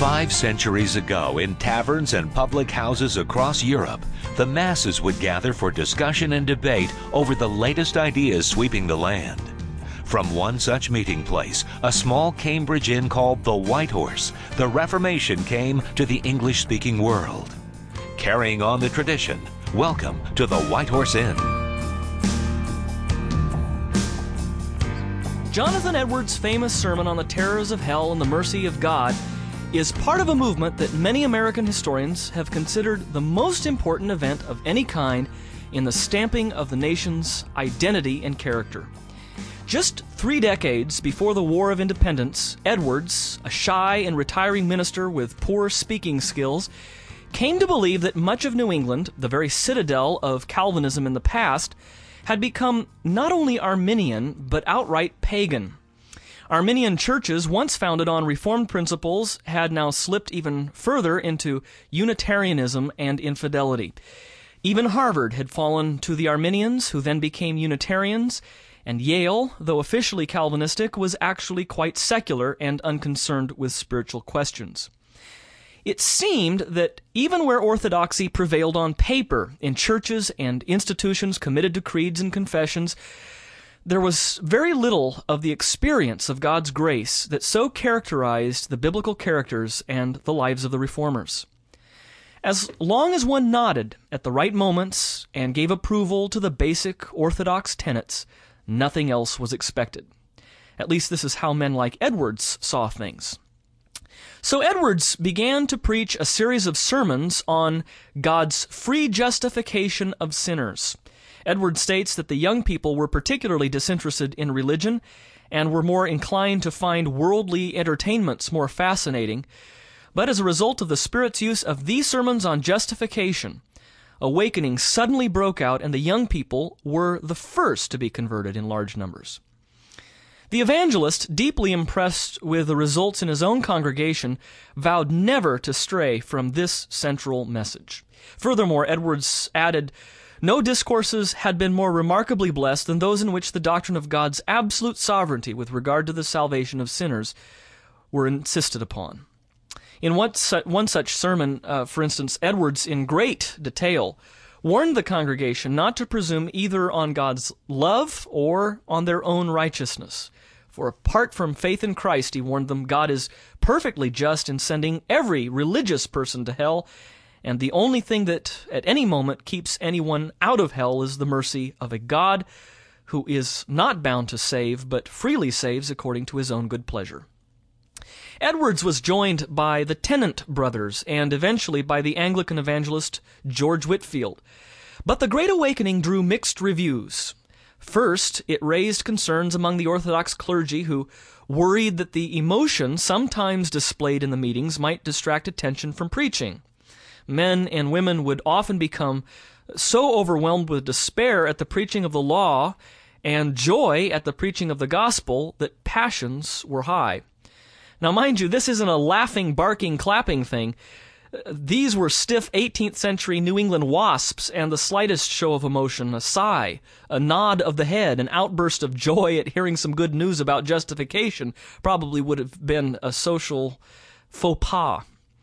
5 centuries ago, in taverns and public houses across Europe, the masses would gather for discussion and debate over the latest ideas sweeping the land. From one such meeting place, a small Cambridge inn called the White Horse, the Reformation came to the English-speaking world. Carrying on the tradition, welcome to the White Horse Inn. Jonathan Edwards' famous sermon on the terrors of hell and the mercy of God is part of a movement that many American historians have considered the most important event of any kind in the stamping of the nation's identity and character. Just 3 decades before the War of Independence, Edwards, a shy and retiring minister with poor speaking skills, came to believe that much of New England, the very citadel of Calvinism in the past, had become not only Arminian, but outright pagan. Arminian churches, once founded on Reformed principles, had now slipped even further into Unitarianism and infidelity. Even Harvard had fallen to the Arminians, who then became Unitarians, and Yale, though officially Calvinistic, was actually quite secular and unconcerned with spiritual questions. It seemed that even where orthodoxy prevailed on paper in churches and institutions committed to creeds and confessions, there was very little of the experience of God's grace that so characterized the biblical characters and the lives of the reformers. As long as one nodded at the right moments and gave approval to the basic orthodox tenets, nothing else was expected. At least this is how men like Edwards saw things. So Edwards began to preach a series of sermons on God's free justification of sinners. Edwards states that the young people were particularly disinterested in religion and were more inclined to find worldly entertainments more fascinating. But as a result of the Spirit's use of these sermons on justification, awakening suddenly broke out, and the young people were the first to be converted in large numbers. The evangelist, deeply impressed with the results in his own congregation, vowed never to stray from this central message. Furthermore, Edwards added, "No discourses had been more remarkably blessed than those in which the doctrine of God's absolute sovereignty with regard to the salvation of sinners were insisted upon." In one such sermon, for instance, Edwards, in great detail, warned the congregation not to presume either on God's love or on their own righteousness. For apart from faith in Christ, he warned them, God is perfectly just in sending every religious person to hell, and the only thing that at any moment keeps anyone out of hell is the mercy of a God who is not bound to save, but freely saves according to his own good pleasure. Edwards was joined by the Tennant brothers and eventually by the Anglican evangelist George Whitefield. But the Great Awakening drew mixed reviews. First, it raised concerns among the Orthodox clergy who worried that the emotion sometimes displayed in the meetings might distract attention from preaching. Men and women would often become so overwhelmed with despair at the preaching of the law and joy at the preaching of the gospel that passions were high. Now, mind you, this isn't a laughing, barking, clapping thing. These were stiff 18th century New England wasps, and the slightest show of emotion, a sigh, a nod of the head, an outburst of joy at hearing some good news about justification probably would have been a social faux pas.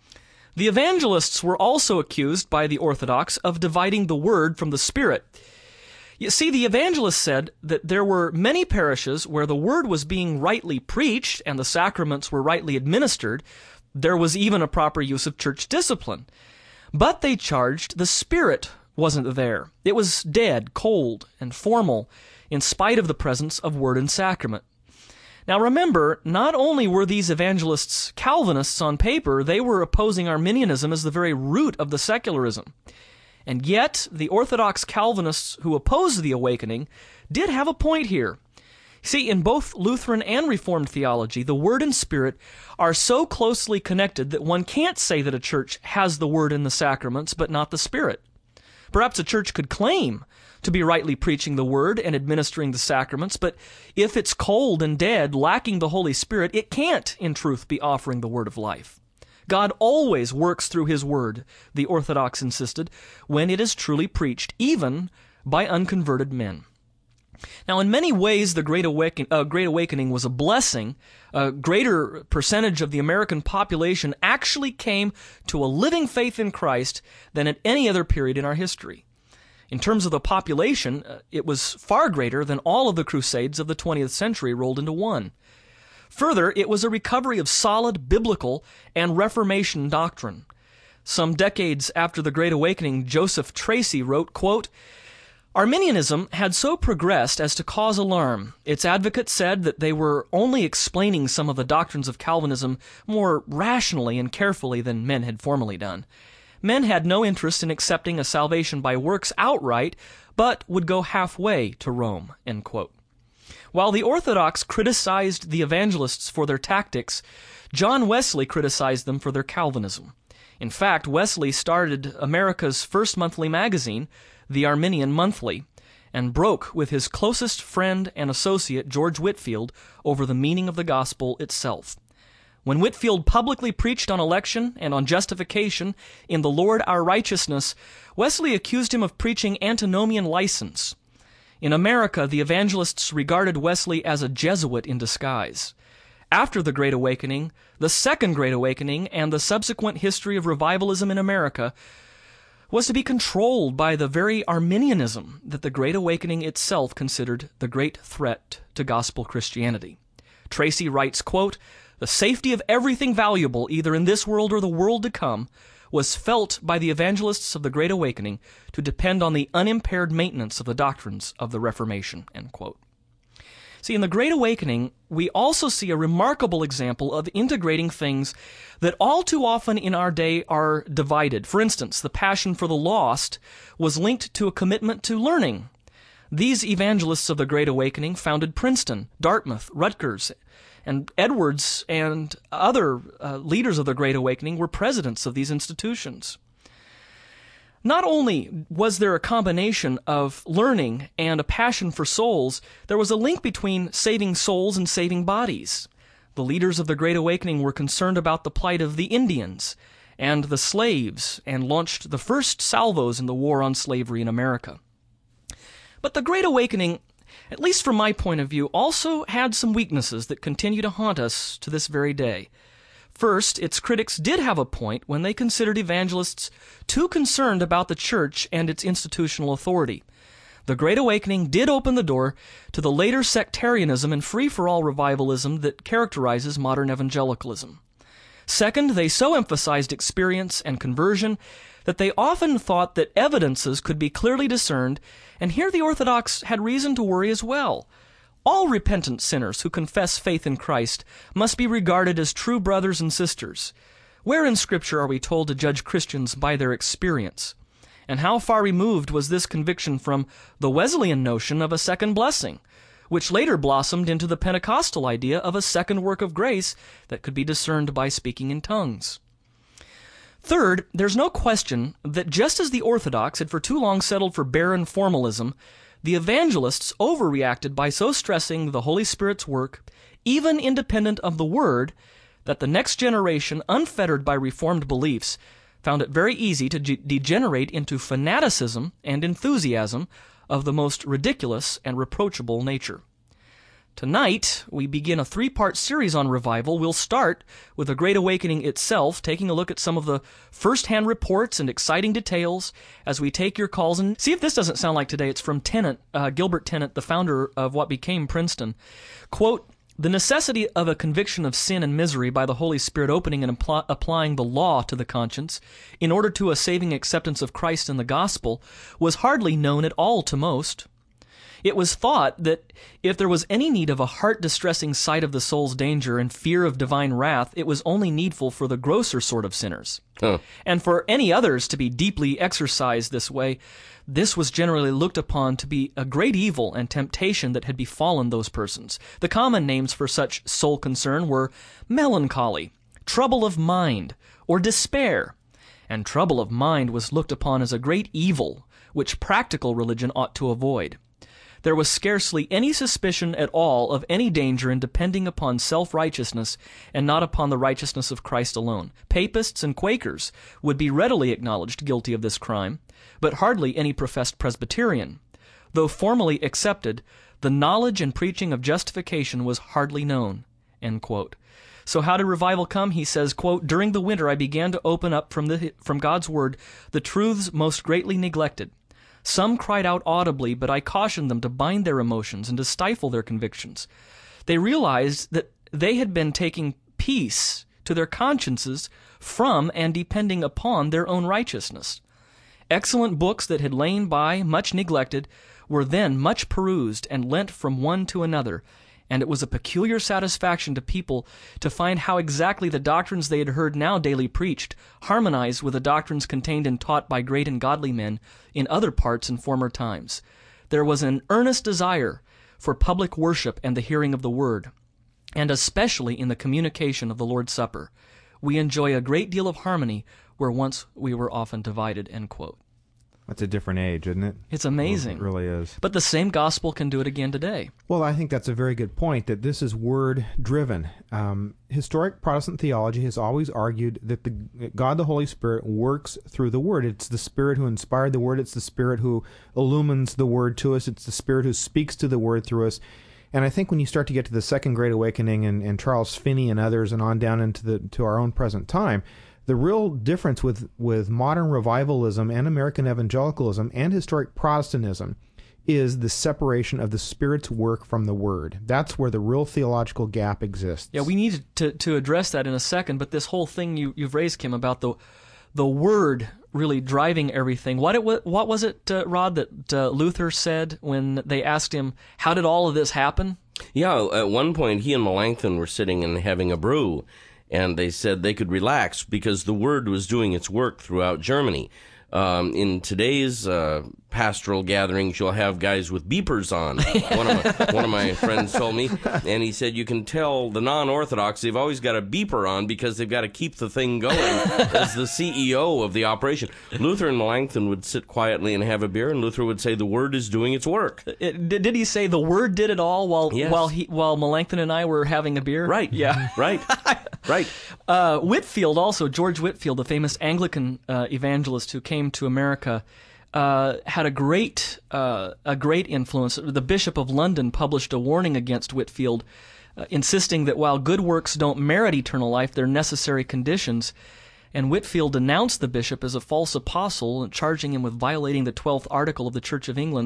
The evangelists were also accused by the Orthodox of dividing the Word from the Spirit. You see, the evangelist said that there were many parishes where the Word was being rightly preached and the sacraments were rightly administered. There was even a proper use of church discipline. But they charged the Spirit wasn't there. It was dead, cold, and formal, in spite of the presence of Word and Sacrament. Now remember, not only were these evangelists Calvinists on paper, they were opposing Arminianism as the very root of the secularism. And yet, the Orthodox Calvinists who opposed the awakening did have a point here. See, in both Lutheran and Reformed theology, the Word and Spirit are so closely connected that one can't say that a church has the Word and the sacraments, but not the Spirit. Perhaps a church could claim to be rightly preaching the Word and administering the sacraments, but if it's cold and dead, lacking the Holy Spirit, it can't, in truth, be offering the Word of life. God always works through His Word, the Orthodox insisted, when it is truly preached, even by unconverted men. Now, in many ways, the Great Awakening was a blessing. A greater percentage of the American population actually came to a living faith in Christ than at any other period in our history. In terms of the population, it was far greater than all of the Crusades of the 20th century rolled into one. Further, it was a recovery of solid biblical and Reformation doctrine. Some decades after the Great Awakening, Joseph Tracy wrote, quote, "Arminianism had so progressed as to cause alarm. Its advocates said that they were only explaining some of the doctrines of Calvinism more rationally and carefully than men had formerly done. Men had no interest in accepting a salvation by works outright, but would go halfway to Rome." End quote. While the Orthodox criticized the evangelists for their tactics, John Wesley criticized them for their Calvinism. In fact, Wesley started America's first monthly magazine, the Arminian Monthly, and broke with his closest friend and associate, George Whitefield, over the meaning of the gospel itself. When Whitefield publicly preached on election and on justification in the Lord our righteousness, Wesley accused him of preaching antinomian license. In America, the evangelists regarded Wesley as a Jesuit in disguise. After the Great Awakening, the Second Great Awakening, and the subsequent history of revivalism in America was to be controlled by the very Arminianism that the Great Awakening itself considered the great threat to gospel Christianity. Tracy writes, quote, "The safety of everything valuable, either in this world or the world to come, was felt by the evangelists of the Great Awakening to depend on the unimpaired maintenance of the doctrines of the Reformation." End quote. See, in the Great Awakening, we also see a remarkable example of integrating things that all too often in our day are divided. For instance, the passion for the lost was linked to a commitment to learning. These evangelists of the Great Awakening founded Princeton, Dartmouth, Rutgers, and Edwards and other leaders of the Great Awakening were presidents of these institutions. Not only was there a combination of learning and a passion for souls, there was a link between saving souls and saving bodies. The leaders of the Great Awakening were concerned about the plight of the Indians and the slaves and launched the first salvos in the war on slavery in America. But the Great Awakening, at least from my point of view, also had some weaknesses that continue to haunt us to this very day. First, its critics did have a point when they considered evangelists too concerned about the church and its institutional authority. The Great Awakening did open the door to the later sectarianism and free-for-all revivalism that characterizes modern evangelicalism. Second, they so emphasized experience and conversion that they often thought that evidences could be clearly discerned, and here the Orthodox had reason to worry as well. All repentant sinners who confess faith in Christ must be regarded as true brothers and sisters. Where in Scripture are we told to judge Christians by their experience? And how far removed was this conviction from the Wesleyan notion of a second blessing, which later blossomed into the Pentecostal idea of a second work of grace that could be discerned by speaking in tongues? Third, there's no question that just as the Orthodox had for too long settled for barren formalism, the evangelists overreacted by so stressing the Holy Spirit's work, even independent of the Word, that the next generation, unfettered by Reformed beliefs, found it very easy to degenerate into fanaticism and enthusiasm of the most ridiculous and reproachable nature. Tonight, we begin a three-part series on revival. We'll start with the Great Awakening itself, taking a look at some of the first-hand reports and exciting details as we take your calls. And see if this doesn't sound like today. It's from Tennant, Gilbert Tennant, the founder of what became Princeton. Quote, "The necessity of a conviction of sin and misery by the Holy Spirit opening and applying the law to the conscience in order to a saving acceptance of Christ and the gospel was hardly known at all to most. It was thought that if there was any need of a heart-distressing sight of the soul's danger and fear of divine wrath, it was only needful for the grosser sort of sinners. And for any others to be deeply exercised this way, this was generally looked upon to be a great evil and temptation that had befallen those persons. The common names for such soul concern were melancholy, trouble of mind, or despair. And trouble of mind was looked upon as a great evil, which practical religion ought to avoid. There was scarcely any suspicion at all of any danger in depending upon self-righteousness and not upon the righteousness of Christ alone. Papists and Quakers would be readily acknowledged guilty of this crime, but hardly any professed Presbyterian. Though formally accepted, the knowledge and preaching of justification was hardly known." End quote. So how did revival come? He says, quote, "During the winter I began to open up from God's Word the truths most greatly neglected. Some cried out audibly, but I cautioned them to bind their emotions and to stifle their convictions. They realized that they had been taking peace to their consciences from and depending upon their own righteousness. Excellent books that had lain by, much neglected, were then much perused and lent from one to another, and it was a peculiar satisfaction to people to find how exactly the doctrines they had heard now daily preached harmonized with the doctrines contained and taught by great and godly men in other parts in former times. There was an earnest desire for public worship and the hearing of the Word, and especially in the communication of the Lord's Supper. We enjoy a great deal of harmony where once we were often divided." End quote. That's a different age, isn't it? It's amazing. It really is. But the same gospel can do it again today. Well, I think that's a very good point, that this is word-driven. Historic Protestant theology has always argued that God the Holy Spirit works through the Word. It's the Spirit who inspired the Word. It's the Spirit who illumines the Word to us. It's the Spirit who speaks to the Word through us. And I think when you start to get to the Second Great Awakening and Charles Finney and others and on down into our own present time, the real difference with modern revivalism and American evangelicalism and historic Protestantism is the separation of the Spirit's work from the Word. That's where the real theological gap exists. Yeah, we need to address that in a second, but this whole thing you've raised, Kim, about the Word really driving everything. What was it, Rod, that Luther said when they asked him, how did all of this happen? Yeah, at one point he and Melanchthon were sitting and having a brew, and they said they could relax because the Word was doing its work throughout Germany. In today's pastoral gatherings, you'll have guys with beepers on. One of my friends told me, and he said you can tell the non-Orthodox they've always got a beeper on because they've got to keep the thing going as the CEO of the operation. Luther and Melanchthon would sit quietly and have a beer, and Luther would say the Word is doing its work. Did he say the Word did it all while Melanchthon and I were having a beer? Right. Yeah. Right. Right. Whitefield also, George Whitefield, the famous Anglican evangelist who came to America, had a great influence. The Bishop of London published a warning against Whitefield, insisting that while good works don't merit eternal life, they're necessary conditions. And Whitefield denounced the bishop as a false apostle, charging him with violating the 12th article of the Church of England.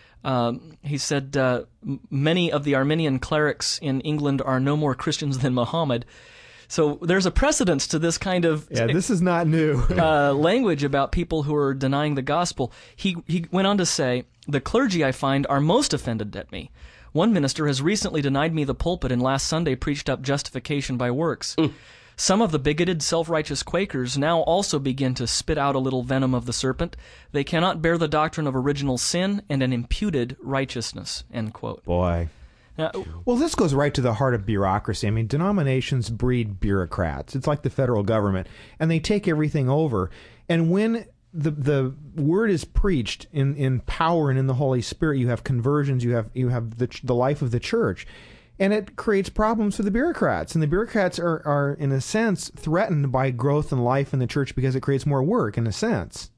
He said, many of the Arminian clerics in England are no more Christians than Muhammad. So there's a precedence to this kind of this is not new language about people who are denying the gospel. He went on to say, "The clergy, I find, are most offended at me. One minister has recently denied me the pulpit and last Sunday preached up justification by works. Some of the bigoted, self-righteous Quakers now also begin to spit out a little venom of the serpent. They cannot bear the doctrine of original sin and an imputed righteousness." End quote. Boy. Well, this goes right to the heart of bureaucracy. I mean, denominations breed bureaucrats. It's like the federal government, and they take everything over. And when the word is preached in power and in the Holy Spirit, you have conversions, you have the life of the church, and it creates problems for the bureaucrats. And the bureaucrats are in a sense threatened by growth and life in the church because it creates more work in a sense.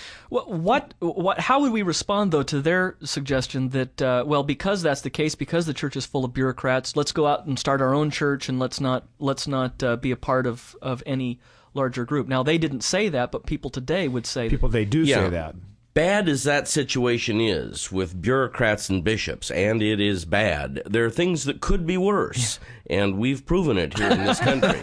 How would we respond, though, to their suggestion that, because that's the case, because the church is full of bureaucrats, let's go out and start our own church and let's not be a part of any larger group? Now, they didn't say that, but people today would say that. They do say that. Bad as that situation is with bureaucrats and bishops, and it is bad, there are things that could be worse, and we've proven it here in this country.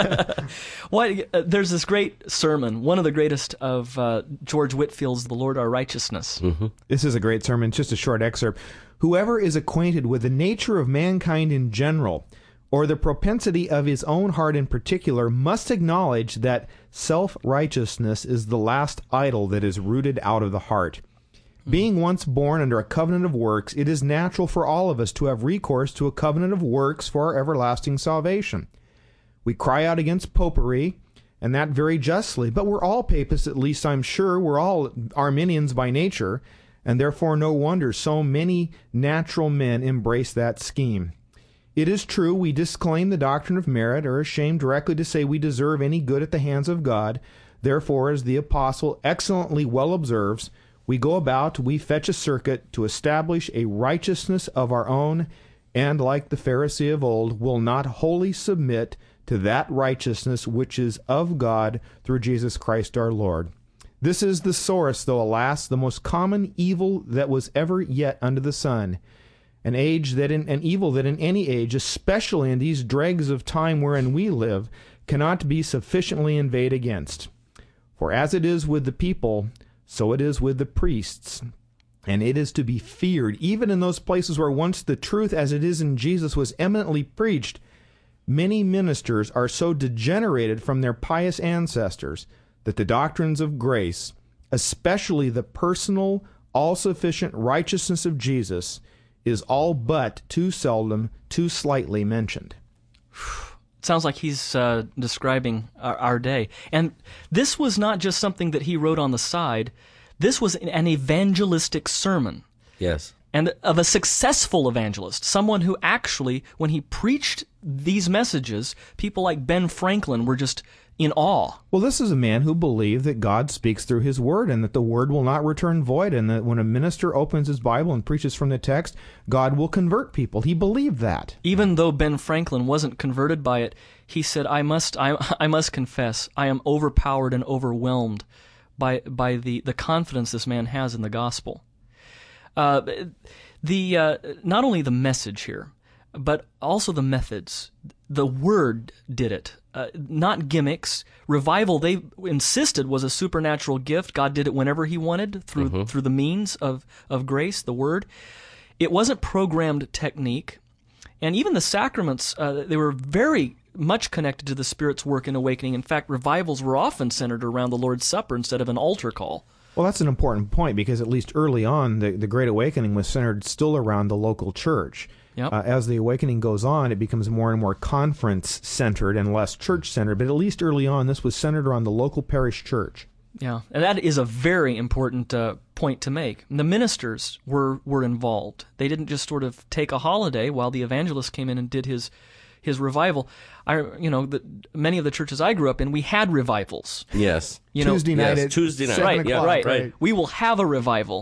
There's this great sermon, one of the greatest of George Whitefield's, "The Lord Our Righteousness." Mm-hmm. This is a great sermon, just a short excerpt. "Whoever is acquainted with the nature of mankind in general, or the propensity of his own heart in particular, must acknowledge that self-righteousness is the last idol that is rooted out of the heart. Being once born under a covenant of works, it is natural for all of us to have recourse to a covenant of works for our everlasting salvation. We cry out against popery, and that very justly, but we're all papists, at least I'm sure. We're all Arminians by nature, and therefore no wonder so many natural men embrace that scheme. It is true we disclaim the doctrine of merit, or are ashamed directly to say we deserve any good at the hands of God. Therefore, as the apostle excellently well observes, We go about, we fetch a circuit to establish a righteousness of our own, and like the Pharisee of old, will not wholly submit to that righteousness which is of God through Jesus Christ our Lord. This is the sorest, though alas, the most common evil that was ever yet under the sun. An evil that in any age, especially in these dregs of time wherein we live, cannot be sufficiently inveighed against. For as it is with the people, so it is with the priests, and it is to be feared, even in those places where once the truth as it is in Jesus was eminently preached. Many ministers are so degenerated from their pious ancestors that the doctrines of grace, especially the personal, all-sufficient righteousness of Jesus, is all but too seldom, too slightly mentioned. Sounds like he's describing our day. And this was not just something that he wrote on the side. This was an evangelistic sermon. Yes. And of a successful evangelist, someone who actually, when he preached these messages, people like Ben Franklin were just in awe. Well, this is a man who believed that God speaks through his word and that the word will not return void, and that when a minister opens his Bible and preaches from the text, God will convert people. He believed that. Even though Ben Franklin wasn't converted by it, he said, I must confess, I am overpowered and overwhelmed by the confidence this man has in the gospel. Not only the message here, but also the methods. The Word did it, not gimmicks. Revival, they insisted, was a supernatural gift. God did it whenever He wanted through the means of grace, the Word. It wasn't programmed technique. And even the sacraments, they were very much connected to the Spirit's work in awakening. In fact, revivals were often centered around the Lord's Supper instead of an altar call. Well, that's an important point, because at least early on, the Great Awakening was centered still around the local church. Yep. As the awakening goes on, it becomes more and more conference-centered and less church-centered. But at least early on, this was centered around the local parish church. Yeah, and that is a very important point to make. The ministers were involved. They didn't just sort of take a holiday while the evangelist came in and did his revival. Many of the churches I grew up in, we had revivals. Yes. Tuesday night at Tuesday night. 7 o'clock. Right. We will have a revival.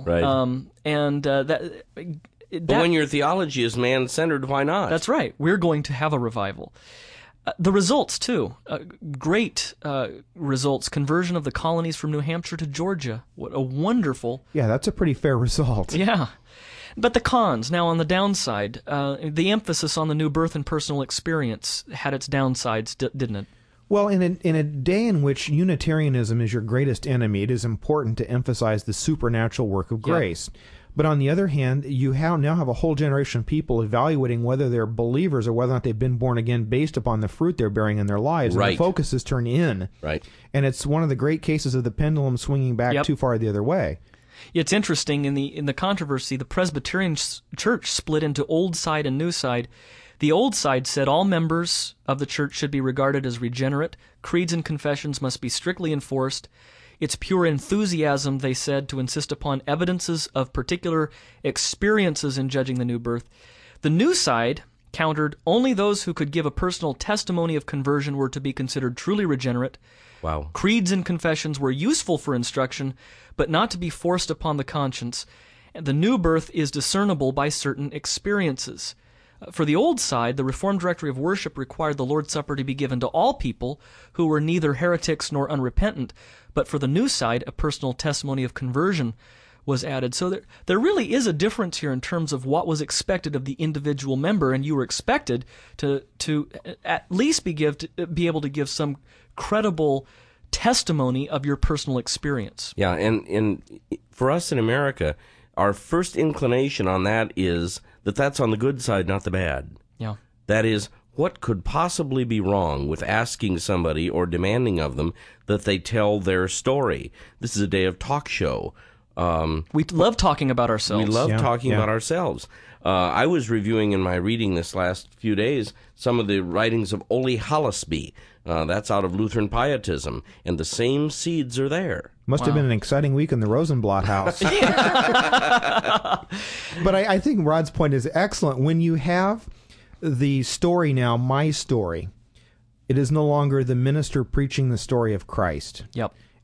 Right. But when your theology is man-centered, why not? That's right. We're going to have a revival. The results, too. Great results. Conversion of the colonies from New Hampshire to Georgia. What a wonderful... Yeah, that's a pretty fair result. Yeah. But the cons, now on the downside, the emphasis on the new birth and personal experience had its downsides, didn't it? Well, in a day in which Unitarianism is your greatest enemy, it is important to emphasize the supernatural work of grace. Yeah. But on the other hand, you now have a whole generation of people evaluating whether they're believers or whether or not they've been born again based upon the fruit they're bearing in their lives. Right. And the focus is turned in. Right. And it's one of the great cases of the pendulum swinging back too far the other way. It's interesting, in the controversy, the Presbyterian Church split into Old Side and New Side. The Old Side said all members of the church should be regarded as regenerate, creeds and confessions must be strictly enforced. It's pure enthusiasm, they said, to insist upon evidences of particular experiences in judging the new birth. The New Side countered only those who could give a personal testimony of conversion were to be considered truly regenerate. Wow. Creeds and confessions were useful for instruction, but not to be forced upon the conscience. The new birth is discernible by certain experiences. For the Old Side, the Reformed Directory of Worship required the Lord's Supper to be given to all people who were neither heretics nor unrepentant, but for the New Side, a personal testimony of conversion was added. So there really is a difference here in terms of what was expected of the individual member, and you were expected to at least be able to give some credible testimony of your personal experience. Yeah, and for us in America, our first inclination on that is that that's on the good side, not the bad. Yeah. That is, what could possibly be wrong with asking somebody or demanding of them that they tell their story? This is a day of talk show. We love talking about ourselves. We love talking about ourselves. I was reviewing in my reading this last few days some of the writings of Ole Hallesby. That's out of Lutheran Pietism, and the same seeds are there. Must have been an exciting week in the Rosenblatt house. But I think Rod's point is excellent. When you have the story now, my story, it is no longer the minister preaching the story of Christ. Yep.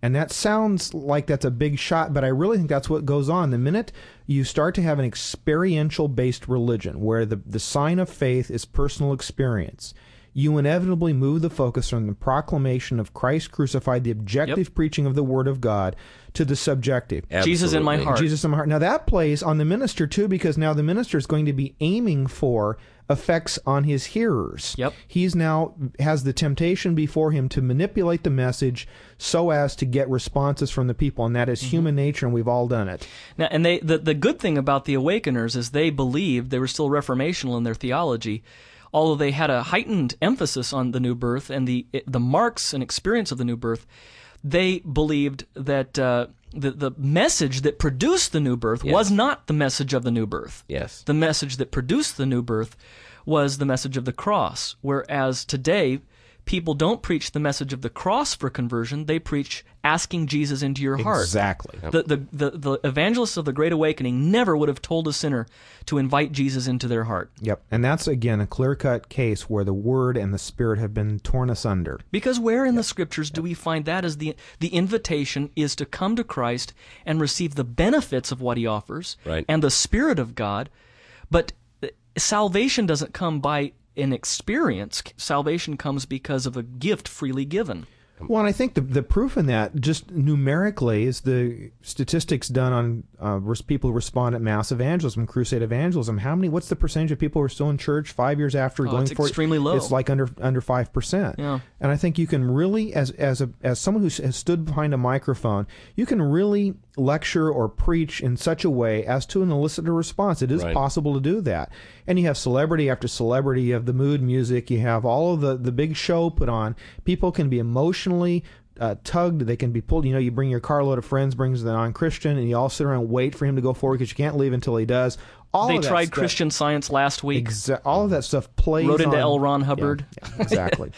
And that sounds like that's a big shot, but I really think that's what goes on. The minute you start to have an experiential-based religion where the sign of faith is personal experience, you inevitably move the focus from the proclamation of Christ crucified, the objective preaching of the Word of God, to the subjective. Absolutely. Jesus in my heart. Jesus in my heart. Now that plays on the minister too, because now the minister is going to be aiming for effects on his hearers. Yep. He's now has the temptation before him to manipulate the message so as to get responses from the people, and that is human nature, and we've all done it. Now, and the good thing about the Awakeners is they believed, they were still reformational in their theology, although they had a heightened emphasis on the new birth and the marks and experience of the new birth. They believed that the message that produced the new birth was not the message of the new birth. Yes. The message that produced the new birth was the message of the cross, whereas today people don't preach the message of the cross for conversion. They preach asking Jesus into your heart. Exactly. The evangelists of the Great Awakening never would have told a sinner to invite Jesus into their heart. Yep. And that's, again, a clear-cut case where the Word and the Spirit have been torn asunder. Because where in the Scriptures do we find that as the invitation is to come to Christ and receive the benefits of what He offers and the Spirit of God, but salvation doesn't come by an experience. Salvation comes because of a gift freely given. Well, and I think the proof in that, just numerically, is the statistics done on people who respond at mass evangelism, crusade evangelism. What's the percentage of people who are still in church 5 years after going for it? It's extremely low. It's like under 5%. Yeah. And I think you can really, as someone who has stood behind a microphone, you can really lecture or preach in such a way as to elicit a response. It is possible to do that. And you have celebrity after celebrity. You have the mood music. You have all of the big show put on. People can be emotionally tugged. They can be pulled. You bring your carload of friends, brings the non-Christian, and you all sit around and wait for him to go forward because you can't leave until he does. They tried Christian Science last week. All of that stuff plays Wrote into on, L. Ron Hubbard. Yeah, exactly.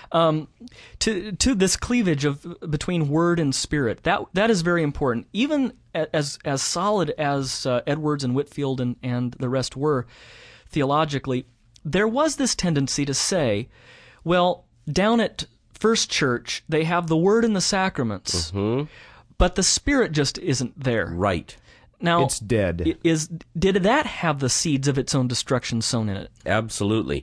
To this cleavage between Word and Spirit, that is very important. Even as solid as Edwards and Whitefield and the rest were theologically, there was this tendency to say, well, down at First Church, they have the Word and the sacraments, but the Spirit just isn't there. Right. Now, it's dead. Did that have the seeds of its own destruction sown in it? Absolutely.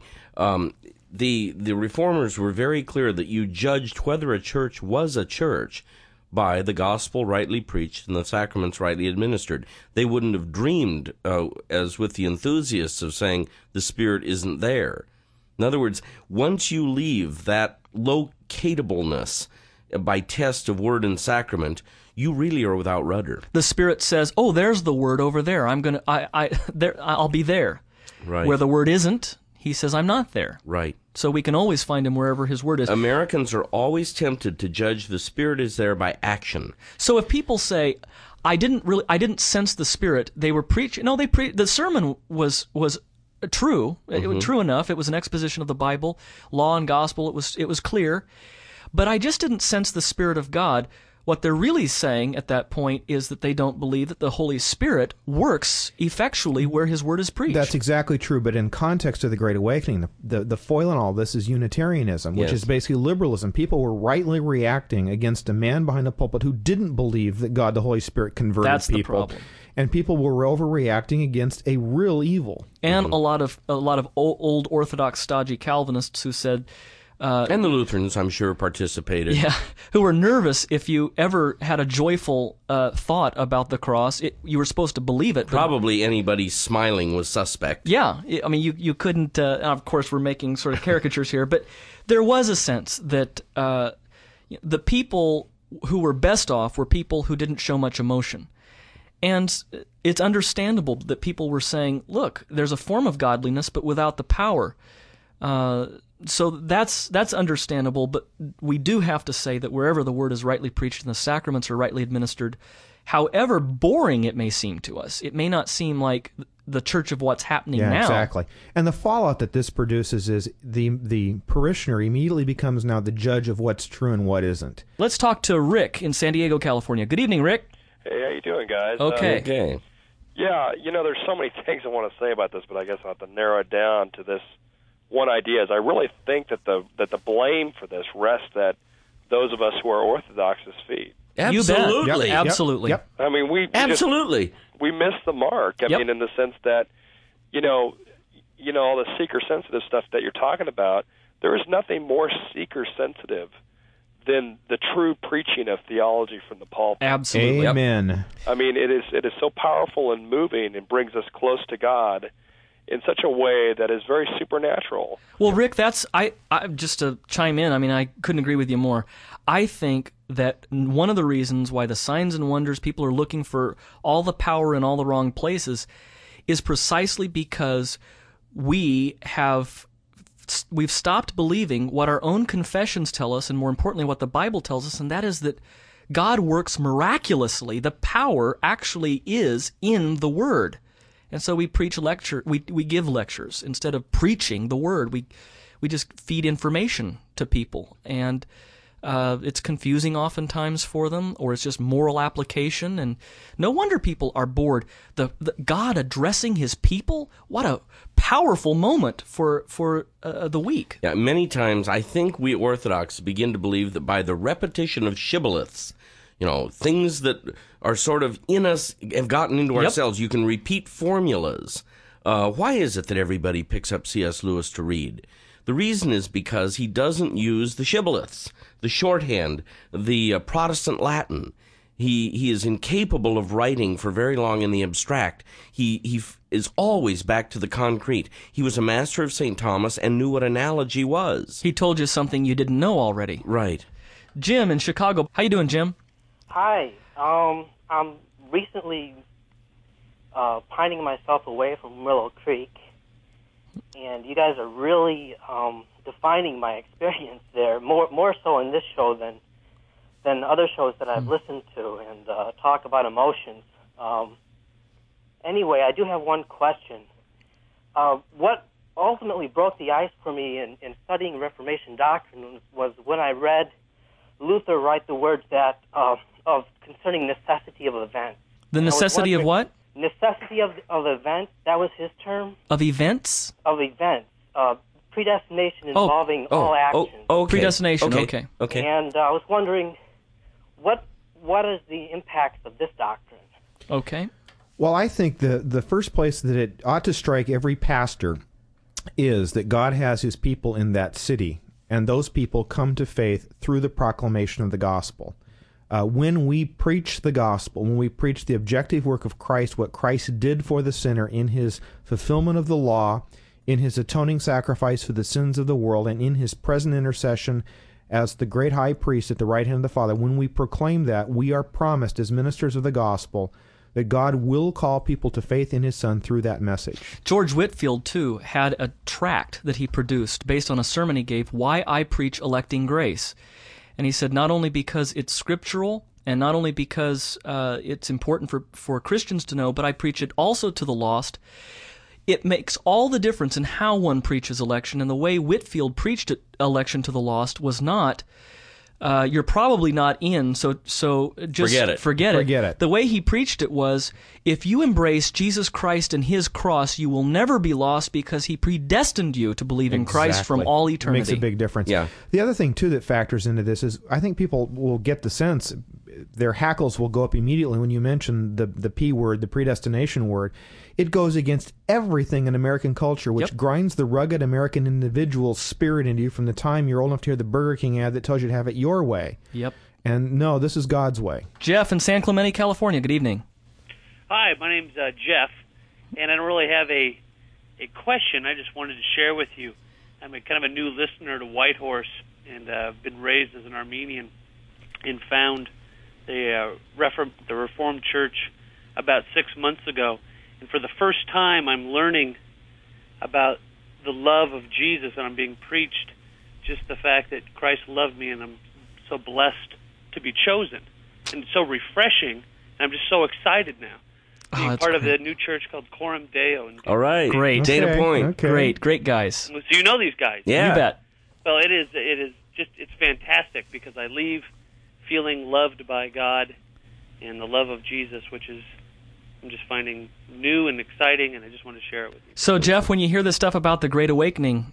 The Reformers were very clear that you judged whether a church was a church by the gospel rightly preached and the sacraments rightly administered. They wouldn't have dreamed, as with the enthusiasts, of saying the Spirit isn't there. In other words, once you leave that locatableness by test of Word and Sacrament, you really are without rudder. The Spirit says, "Oh, there's the Word over there. I'll be there." Right. Where the Word isn't, He says, "I'm not there." Right. So we can always find Him wherever His Word is. Americans are always tempted to judge the Spirit is there by action. So if people say, "I didn't sense the Spirit," they were preaching. No, the sermon was true. It was true enough. It was an exposition of the Bible, law and gospel. It was clear, but I just didn't sense the Spirit of God. What they're really saying at that point is that they don't believe that the Holy Spirit works effectually where His Word is preached. That's exactly true, but in context of the Great Awakening, the foil in all this is Unitarianism, which is basically liberalism. People were rightly reacting against a man behind the pulpit who didn't believe that God, the Holy Spirit, converted That's people. the problem. And people were overreacting against a real evil. And a lot of old Orthodox stodgy Calvinists who said, and the Lutherans, I'm sure, participated. Yeah, who were nervous if you ever had a joyful thought about the cross. You were supposed to believe it. Probably anybody smiling was suspect. Yeah, I mean, you couldn't, of course, we're making sort of caricatures here, but there was a sense that the people who were best off were people who didn't show much emotion. And it's understandable that people were saying, look, there's a form of godliness, but without the power. So that's understandable, but we do have to say that wherever the Word is rightly preached and the sacraments are rightly administered, however boring it may seem to us, it may not seem like the church of what's happening now. Exactly. And the fallout that this produces is the parishioner immediately becomes now the judge of what's true and what isn't. Let's talk to Rick in San Diego, California. Good evening, Rick. Hey, how you doing, guys? Okay. Yeah, there's so many things I want to say about this, but I guess I'll have to narrow it down to this one idea. Is I really think that the blame for this rests at those of us who are Orthodox's feet. Absolutely. Yep. Absolutely. Yep. I mean, we missed the mark. I mean, in the sense that, you know, all the seeker-sensitive stuff that you're talking about, there is nothing more seeker-sensitive than the true preaching of theology from the pulpit. Absolutely. Amen. I mean, it is so powerful and moving and brings us close to God in such a way that is very supernatural. Well, Rick, that's I just to chime in. I mean, I couldn't agree with you more. I think that one of the reasons why the signs and wonders, people are looking for all the power in all the wrong places, is precisely because we've stopped believing what our own confessions tell us, and more importantly, what the Bible tells us, and that is that God works miraculously. The power actually is in the Word. And so we preach we give lectures instead of preaching the Word. We just feed information to people, and it's confusing oftentimes for them, or it's just moral application. And no wonder people are bored. The God addressing His people. What a powerful moment for the week. Yeah, many times I think we Orthodox begin to believe that by the repetition of shibboleths, things that are sort of in us, have gotten into ourselves. You can repeat formulas. Why is it that everybody picks up C.S. Lewis to read? The reason is because he doesn't use the shibboleths, the shorthand, the Protestant Latin. He is incapable of writing for very long in the abstract. He is always back to the concrete. He was a master of St. Thomas and knew what analogy was. He told you something you didn't know already. Right. Jim in Chicago. How you doing, Jim? Hi. I'm recently pining myself away from Willow Creek, and you guys are really defining my experience there, more so in this show than other shows that I've listened to and talk about emotions. Anyway, I do have one question. What ultimately broke the ice for me in studying Reformation doctrine was when I read Luther write the words that of concerning necessity of events. The necessity of what? Necessity of events. That was his term. Of events? Of events. Predestination involving all actions. Okay. Predestination. Okay. And I was wondering, what is the impact of this doctrine? Okay. Well, I think the first place that it ought to strike every pastor is that God has His people in that city, and those people come to faith through the proclamation of the gospel. When we preach the gospel, when we preach the objective work of Christ, what Christ did for the sinner in His fulfillment of the law, in His atoning sacrifice for the sins of the world, and in His present intercession as the great high priest at the right hand of the Father, when we proclaim that, we are promised as ministers of the gospel that God will call people to faith in His Son through that message. George Whitefield, too, had a tract that he produced based on a sermon he gave, Why I Preach Electing Grace. And he said, not only because it's scriptural, and not only because it's important for Christians to know, but I preach it also to the lost. It makes all the difference in how one preaches election, and the way Whitefield preached election to the lost was not, you're probably not in, so just forget it. The way he preached it was, if you embrace Jesus Christ and His cross, you will never be lost because He predestined you to believe in Christ from all eternity. It makes a big difference. Yeah. The other thing, too, that factors into this is I think people will get the sense, their hackles will go up immediately when you mention the P word, the predestination word. It goes against everything in American culture, which grinds the rugged American individual's spirit into you from the time you're old enough to hear the Burger King ad that tells you to have it your way. Yep. And no, this is God's way. Jeff in San Clemente, California. Good evening. Hi, my name's Jeff, and I don't really have a question. I just wanted to share with you. I'm kind of a new listener to Whitehorse, and I've been raised as an Armenian and found the Reformed Church about 6 months ago. And for the first time, I'm learning about the love of Jesus, and I'm being preached just the fact that Christ loved me, and I'm so blessed to be chosen. And it's so refreshing, and I'm just so excited now. Being part of the new church called Coram Deo. All right. Great. Data point. Okay. Great guys. So you know these guys. Yeah. You bet. Well, it's fantastic because I leave feeling loved by God and the love of Jesus, which is I'm just finding new and exciting, and I just want to share it with you. So, Jeff, when you hear this stuff about the Great Awakening,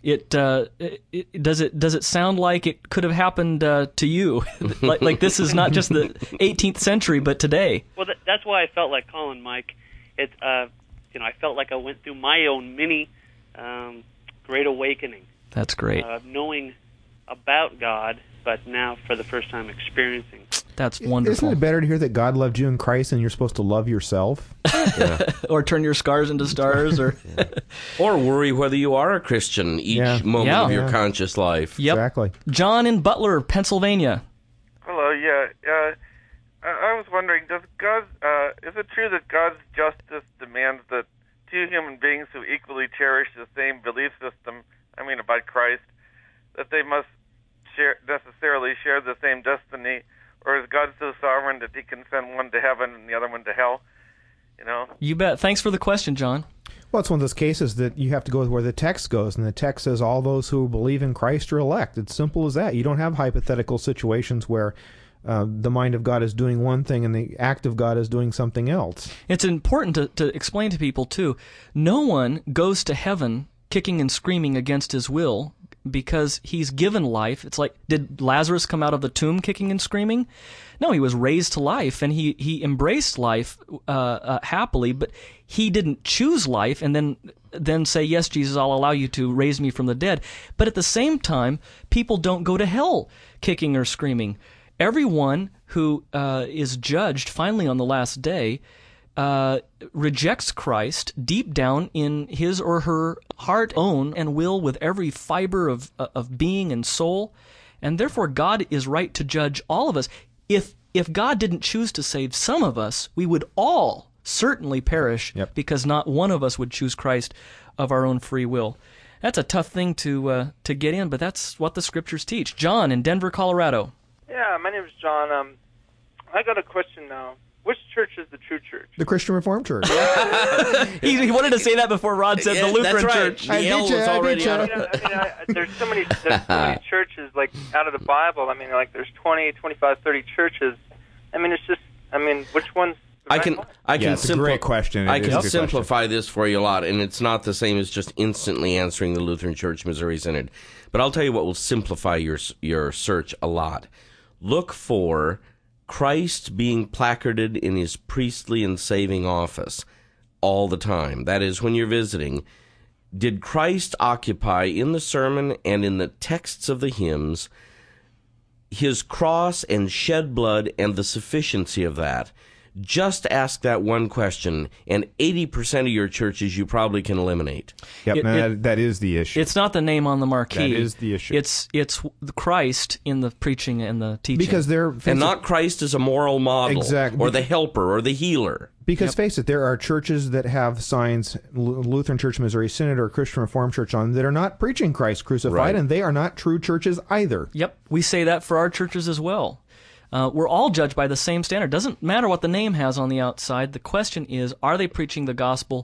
does it sound like it could have happened to you? like this is not just the 18th century, but today. Well, that's why I felt like calling Mike. I felt like I went through my own mini Great Awakening. That's great. Knowing about God, but now for the first time experiencing. That's wonderful. Isn't it better to hear that God loved you in Christ and you're supposed to love yourself? Or turn your scars into stars, or or worry whether you are a Christian each moment of your conscious life. Yep. Exactly. John in Butler, Pennsylvania. Hello. Yeah. I was wondering, does God? Is it true that God's justice demands that two human beings who equally cherish the same belief system, about Christ, that they must necessarily share the same destiny? Or is God so sovereign that he can send one to heaven and the other one to hell? You bet. Thanks for the question, John. Well, it's one of those cases that you have to go with where the text goes, and the text says all those who believe in Christ are elect. It's simple as that. You don't have hypothetical situations where the mind of God is doing one thing and the act of God is doing something else. It's important to explain to people, too. No one goes to heaven kicking and screaming against his will, because he's given life. It's like, did Lazarus come out of the tomb kicking and screaming? No, he was raised to life, and he embraced life happily, but he didn't choose life and then say, yes, Jesus, I'll allow you to raise me from the dead. But at the same time, people don't go to hell kicking or screaming. Everyone who is judged finally on the last day rejects Christ deep down in his or her heart, own, and will with every fiber of being and soul, and therefore God is right to judge all of us. If God didn't choose to save some of us, we would all certainly perish, because not one of us would choose Christ of our own free will. That's a tough thing to get in, but that's what the Scriptures teach. John in Denver, Colorado. Yeah, my name is John. I got a question now. Which church is the true church? The Christian Reformed Church. He wanted to say that before Rod said the Lutheran Church. The L was already out. There's so many churches, like, out of the Bible. There's 20, 25, 30 churches. It's just, which one's the right one? It's a great question. I can simplify this for you a lot, and it's not the same as just instantly answering the Lutheran Church Missouri Synod. But I'll tell you what will simplify your search a lot. Look for Christ being placarded in his priestly and saving office all the time. That is, when you're visiting, did Christ occupy in the sermon and in the texts of the hymns his cross and shed blood and the sufficiency of that? Just ask that one question, and 80% of your churches you probably can eliminate. Yep, that is the issue. It's not the name on the marquee. That is the issue. It's Christ in the preaching and the teaching. Because and not Christ as a moral model, exactly, or the helper, or the healer. Because face it, there are churches that have signs, Lutheran Church Missouri Synod or Christian Reformed Church on, that are not preaching Christ crucified, and they are not true churches either. Yep, we say that for our churches as well. We're all judged by the same standard. Doesn't matter what the name has on the outside. The question is, are they preaching the gospel?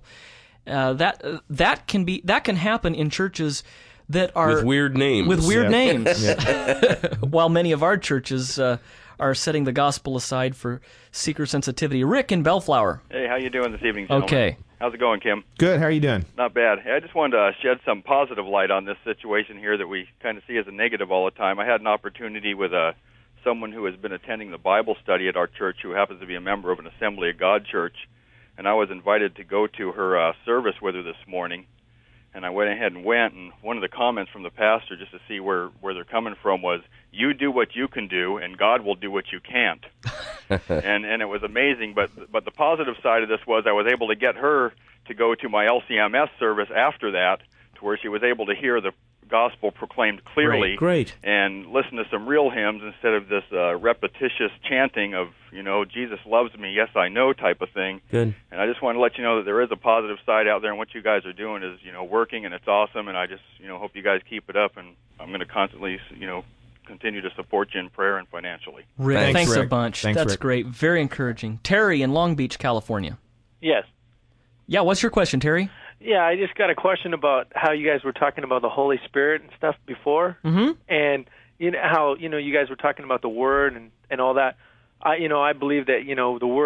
That can happen in churches that are with weird names. Names. While many of our churches are setting the gospel aside for seeker sensitivity. Rick in Bellflower. Hey, how you doing this evening, gentlemen? Okay. How's it going, Kim? Good. How are you doing? Not bad. Hey, I just wanted to shed some positive light on this situation here that we kind of see as a negative all the time. I had an opportunity with someone who has been attending the Bible study at our church who happens to be a member of an Assembly of God church, and I was invited to go to her service with her this morning, and I went ahead and went, and one of the comments from the pastor, just to see where they're coming from, was, you do what you can do, and God will do what you can't. and it was amazing, but the positive side of this was I was able to get her to go to my LCMS service after that, to where she was able to hear the gospel proclaimed clearly, great, and listen to some real hymns instead of this repetitious chanting of, Jesus loves me, yes I know type of thing. Good. And I just want to let you know that there is a positive side out there, and what you guys are doing is, working, and it's awesome, and I just, hope you guys keep it up, and I'm going to constantly, continue to support you in prayer and financially. Rick, thanks Rick. a bunch. Thanks, That's Rick. great. Very encouraging. Terry in Long Beach, California. Yes. Yeah, what's your question, Terry? Yeah, I just got a question about how you guys were talking about the Holy Spirit and stuff before, and how you guys were talking about the Word and all that. I believe that the Word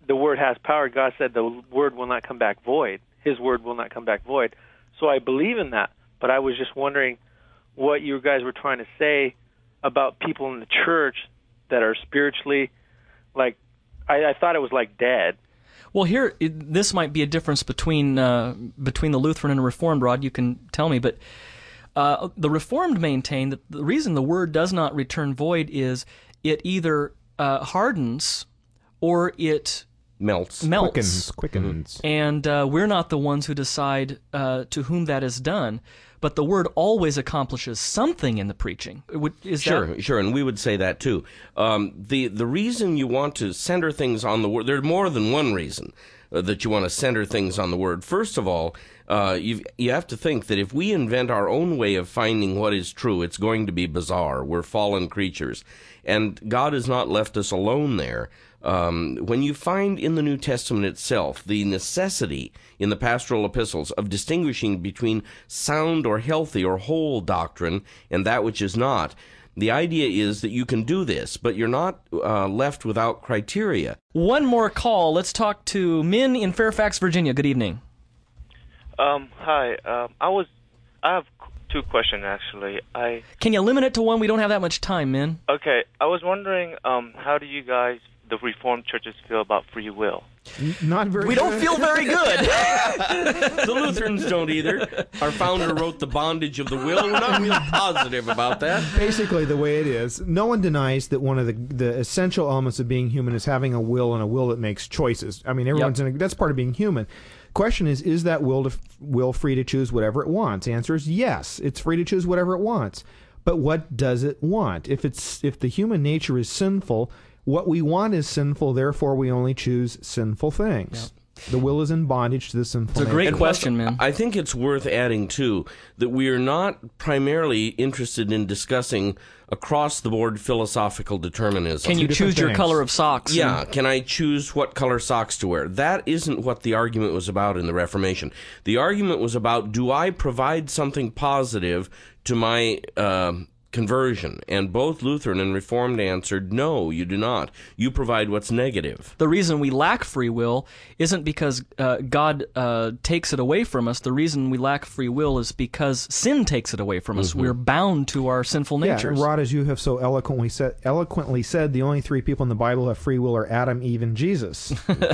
the Word has power. God said the Word will not come back void. His Word will not come back void. So I believe in that. But I was just wondering what you guys were trying to say about people in the church that are spiritually, like, I thought it was like dead. Well, here, this might be a difference between the Lutheran and Reformed, Rod. You can tell me, but the Reformed maintain that the reason the Word does not return void is it either hardens or it melts. Quickens. And we're not the ones who decide to whom that is done. But the Word always accomplishes something in the preaching. Sure, and we would say that too. The reason you want to center things on the Word, there's more than one reason that you want to center things on the Word. First of all, you have to think that if we invent our own way of finding what is true, it's going to be bizarre. We're fallen creatures. And God has not left us alone there. When you find in the New Testament itself the necessity in the pastoral epistles of distinguishing between sound or healthy or whole doctrine and that which is not, the idea is that you can do this, but you're not left without criteria. One more call. Let's talk to Min in Fairfax, Virginia. Good evening. Hi. I have two questions, actually. Can you limit it to one? We don't have that much time, Min. Okay. I was wondering, how do you guys, the Reformed churches, feel about free will? Not very. We don't feel very good. The Lutherans don't either. Our founder wrote The Bondage of the Will. We're not real positive about that. Basically, the way it is, no one denies that one of the essential elements of being human is having a will, and a will that makes choices. I mean, everyone's that's part of being human. Question is that will free to choose whatever it wants? The answer is yes. It's free to choose whatever it wants. But what does it want? If the human nature is sinful, what we want is sinful, therefore we only choose sinful things. Yep. The will is in bondage to the sinful nature. It's a great question, man. I think it's worth adding, too, that we are not primarily interested in discussing across-the-board philosophical determinism. Can you choose your color of socks? Yeah, can I choose what color socks to wear? That isn't what the argument was about in the Reformation. The argument was about, do I provide something positive to my conversion? And both Lutheran and Reformed answered, no, you do not. You provide what's negative. The reason we lack free will isn't because God takes it away from us. The reason we lack free will is because sin takes it away from us. We're bound to our sinful natures. Yeah, Rod, as you have so eloquently said, the only three people in the Bible who have free will are Adam, Eve, and Jesus.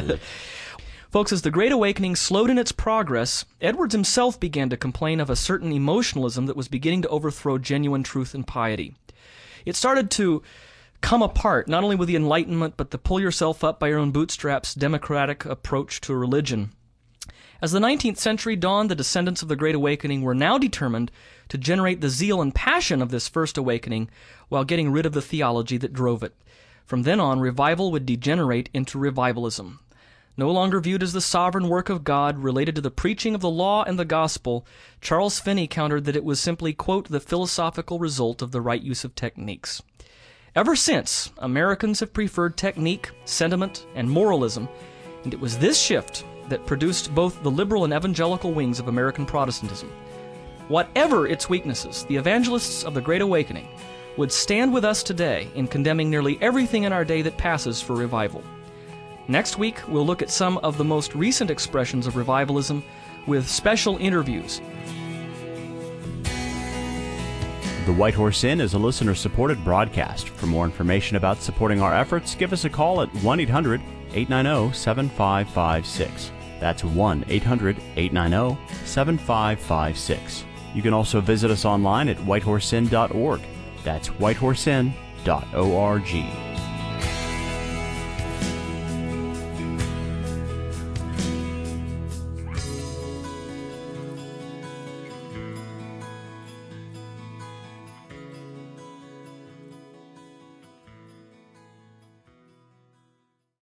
Folks, as the Great Awakening slowed in its progress, Edwards himself began to complain of a certain emotionalism that was beginning to overthrow genuine truth and piety. It started to come apart, not only with the Enlightenment, but the pull-yourself-up by your own bootstraps democratic approach to religion. As the 19th century dawned, the descendants of the Great Awakening were now determined to generate the zeal and passion of this first awakening while getting rid of the theology that drove it. From then on, revival would degenerate into revivalism. No longer viewed as the sovereign work of God related to the preaching of the law and the gospel, Charles Finney countered that it was simply, quote, the philosophical result of the right use of techniques. Ever since, Americans have preferred technique, sentiment, and moralism, and it was this shift that produced both the liberal and evangelical wings of American Protestantism. Whatever its weaknesses, the evangelists of the Great Awakening would stand with us today in condemning nearly everything in our day that passes for revival. Next week, we'll look at some of the most recent expressions of revivalism with special interviews. The White Horse Inn is a listener-supported broadcast. For more information about supporting our efforts, give us a call at 1-800-890-7556. That's 1-800-890-7556. You can also visit us online at whitehorseinn.org. That's whitehorseinn.org.